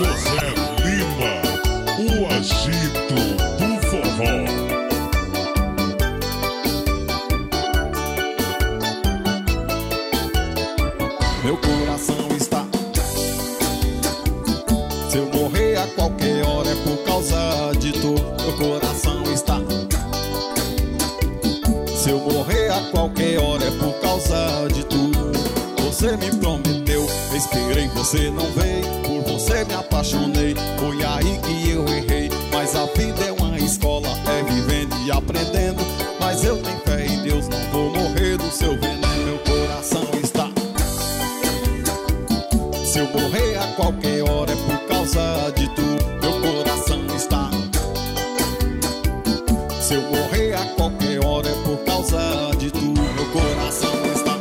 José Lima, o agito do forró. Meu coração está. Se eu morrer a qualquer hora é por causa de tu. Meu coração está. Se eu morrer a qualquer hora é por causa de tu. Você me prometeu, esperei, você não veio. Por você me apaixonei, foi aí que eu errei. Mas a vida é uma escola, é vivendo e aprendendo. Mas eu tenho fé em Deus, não vou morrer do seu veneno. Meu coração está. Se eu morrer a qualquer hora é por causa de tu. Meu coração está. Se eu morrer a qualquer hora é por causa de tu. Meu coração está.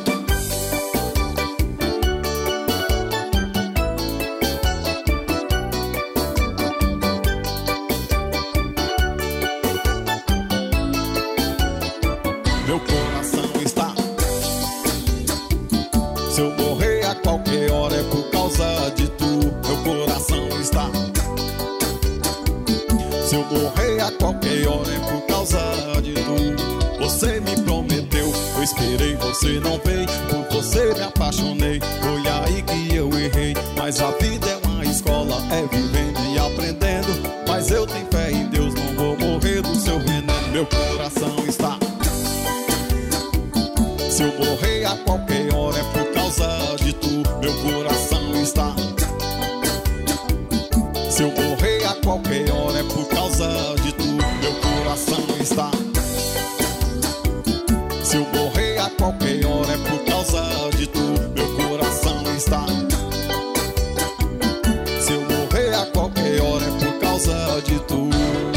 Meu coração está. Se eu morrer a qualquer hora é por causa de tu. Meu coração está. Se eu morrer a qualquer hora é por causa de tu. Você me prometeu, eu esperei, você não veio. Por você me apaixonei, foi aí que eu errei. Mas a vida é uma escola, é vivendo e aprendendo. Mas eu tenho fé em Deus, não vou morrer do seu veneno. Meu coração está. Se eu morrer a qualquer hora é por causa de tu. Meu coração está. Se eu morrer a qualquer hora é por causa de tu. Meu coração está. Se eu morrer a qualquer hora é por causa de tu. Meu coração está. Se eu morrer a qualquer hora é por causa de tu.